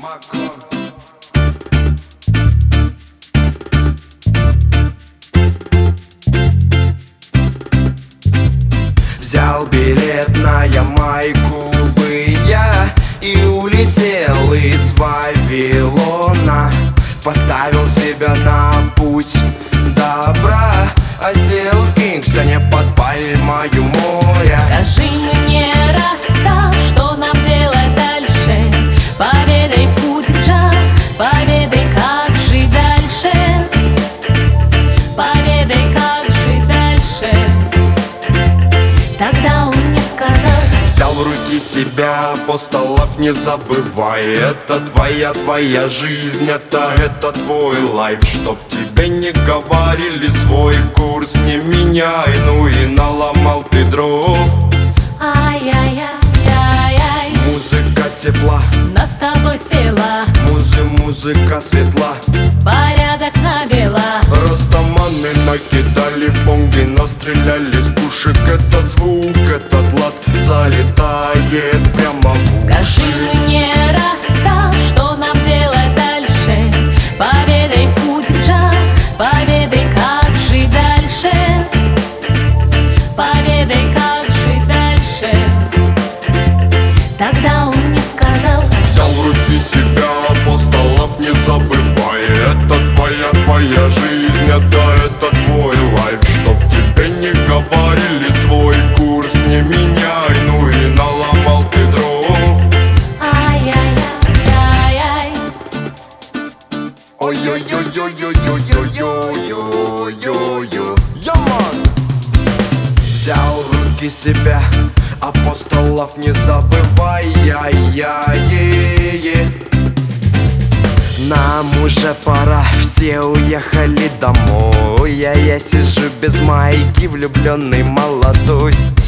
Взял билет на Ямайку бы я и улетел из Вавилона. Поставил себя на путь добра, а сел в Кингстоне под пальмою моря. Скажи мне, Раста, что нам делать дальше? Поведай путь джа, поведай, как жить дальше. Поведай, как жить дальше. Тогда он мне сказал: взял в руки себя, апостолов не забывай. Это твоя жизнь, это твой лайф. Чтоб тебе не говорили, свой курс не меняй. Ну и наломал ты дров. Ай-яй-яй-яй-яй. Музыка тепла Нас с тобой свела, музыка светла. порядок навела. Растаманы накидали бомби, настреляли с пушек. Этот звук, этот лад залетает прямо в уши. Скажи мне, Раста, что нам делать дальше? Поведай путь джа, поведай, как жить дальше. Поведай, как жить дальше. Тогда он мне сказал: взял в руки себя, апостолов не забывай. Это твоя жизнь, это твой лайф. Чтоб тебе не говорили, свой курс не меняй. Ну и наломал ты дров. ай-яй-яй-яй-яй. Ой-ой-ой-ой-ой-ой-ой-ой-ой-ой. Взял в руки себя, апостолов не забывай. Нам уже пора, все уехали домой. А я сижу без майки, влюбленный молодой.